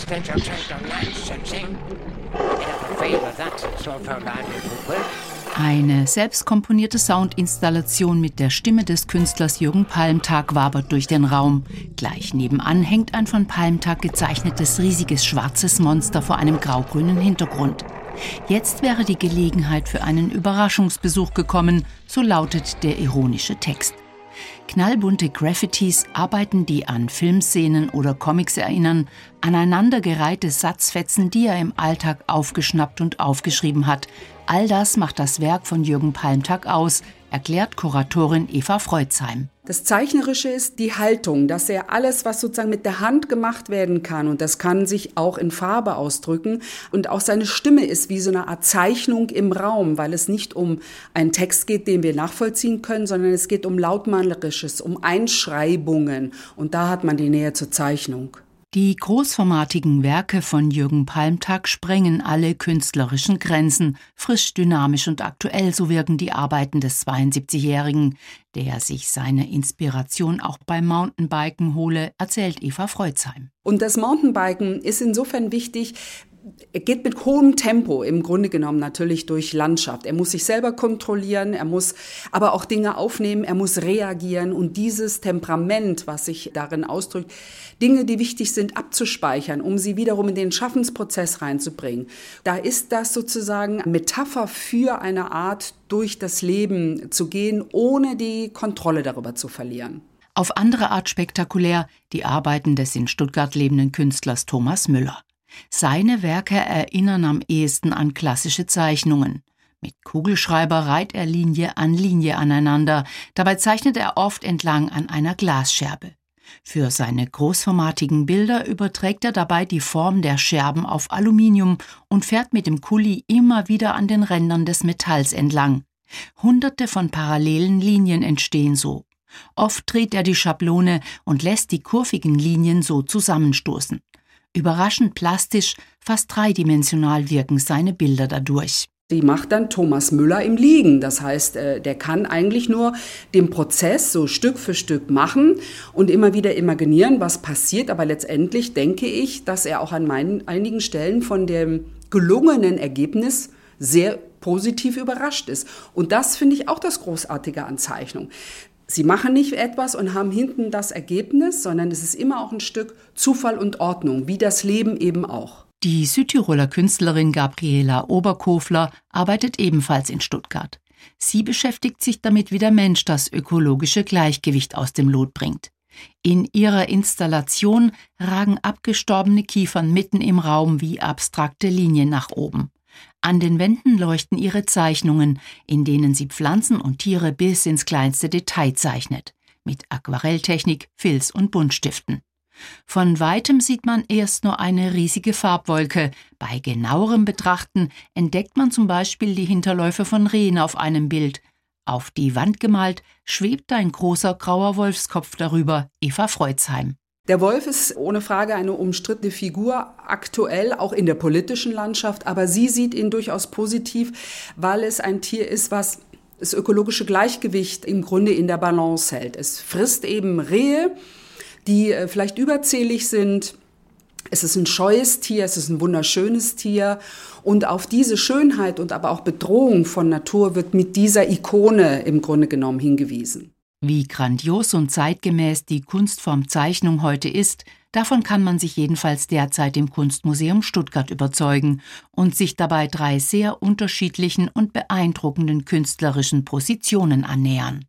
stage, I'll take the lights and sing. In a favor, that's a sort of line it will. Eine selbstkomponierte Soundinstallation mit der Stimme des Künstlers Jürgen Palmtag wabert durch den Raum. Gleich nebenan hängt ein von Palmtag gezeichnetes riesiges schwarzes Monster vor einem graugrünen Hintergrund. Jetzt wäre die Gelegenheit für einen Überraschungsbesuch gekommen, so lautet der ironische Text. Knallbunte Graffitis, Arbeiten, die an Filmszenen oder Comics erinnern, aneinandergereihte Satzfetzen, die er im Alltag aufgeschnappt und aufgeschrieben hat. All das macht das Werk von Jürgen Palmtag aus, erklärt Kuratorin Eva Freudsheim. Das Zeichnerische ist die Haltung, dass er alles, was sozusagen mit der Hand gemacht werden kann, und das kann sich auch in Farbe ausdrücken, und auch seine Stimme ist wie so eine Art Zeichnung im Raum, weil es nicht um einen Text geht, den wir nachvollziehen können, sondern es geht um Lautmalerisches, um Einschreibungen, und da hat man die Nähe zur Zeichnung. Die großformatigen Werke von Jürgen Palmtag sprengen alle künstlerischen Grenzen. Frisch, dynamisch und aktuell, so wirken die Arbeiten des 72-Jährigen, der sich seine Inspiration auch beim Mountainbiken hole, erzählt Eva Freudsheim. Und das Mountainbiken ist insofern wichtig. Er geht mit hohem Tempo im Grunde genommen natürlich durch Landschaft. Er muss sich selber kontrollieren, er muss aber auch Dinge aufnehmen, er muss reagieren, und dieses Temperament, was sich darin ausdrückt, Dinge, die wichtig sind, abzuspeichern, um sie wiederum in den Schaffensprozess reinzubringen. Da ist das sozusagen Metapher für eine Art, durch das Leben zu gehen, ohne die Kontrolle darüber zu verlieren. Auf andere Art spektakulär die Arbeiten des in Stuttgart lebenden Künstlers Thomas Müller. Seine Werke erinnern am ehesten an klassische Zeichnungen. Mit Kugelschreiber reiht er Linie an Linie aneinander. Dabei zeichnet er oft entlang an einer Glasscherbe. Für seine großformatigen Bilder überträgt er dabei die Form der Scherben auf Aluminium und fährt mit dem Kuli immer wieder an den Rändern des Metalls entlang. Hunderte von parallelen Linien entstehen so. Oft dreht er die Schablone und lässt die kurvigen Linien so zusammenstoßen. Überraschend plastisch, fast dreidimensional wirken seine Bilder dadurch. Die macht dann Thomas Müller im Liegen. Das heißt, der kann eigentlich nur den Prozess so Stück für Stück machen und immer wieder imaginieren, was passiert. Aber letztendlich denke ich, dass er auch an einigen Stellen von dem gelungenen Ergebnis sehr positiv überrascht ist. Und das finde ich auch das Großartige an Zeichnung. Sie machen nicht etwas und haben hinten das Ergebnis, sondern es ist immer auch ein Stück Zufall und Ordnung, wie das Leben eben auch. Die Südtiroler Künstlerin Gabriela Oberkofler arbeitet ebenfalls in Stuttgart. Sie beschäftigt sich damit, wie der Mensch das ökologische Gleichgewicht aus dem Lot bringt. In ihrer Installation ragen abgestorbene Kiefern mitten im Raum wie abstrakte Linien nach oben. An den Wänden leuchten ihre Zeichnungen, in denen sie Pflanzen und Tiere bis ins kleinste Detail zeichnet, mit Aquarelltechnik, Filz und Buntstiften. Von weitem sieht man erst nur eine riesige Farbwolke. Bei genauerem Betrachten entdeckt man zum Beispiel die Hinterläufe von Rehen auf einem Bild. Auf die Wand gemalt schwebt ein großer grauer Wolfskopf darüber, Eva Freudsheim. Der Wolf ist ohne Frage eine umstrittene Figur, aktuell auch in der politischen Landschaft, aber sie sieht ihn durchaus positiv, weil es ein Tier ist, was das ökologische Gleichgewicht im Grunde in der Balance hält. Es frisst eben Rehe, die vielleicht überzählig sind. Es ist ein scheues Tier, es ist ein wunderschönes Tier, und auf diese Schönheit und aber auch Bedrohung von Natur wird mit dieser Ikone im Grunde genommen hingewiesen. Wie grandios und zeitgemäß die Kunstform Zeichnung heute ist, davon kann man sich jedenfalls derzeit im Kunstmuseum Stuttgart überzeugen und sich dabei 3 sehr unterschiedlichen und beeindruckenden künstlerischen Positionen annähern.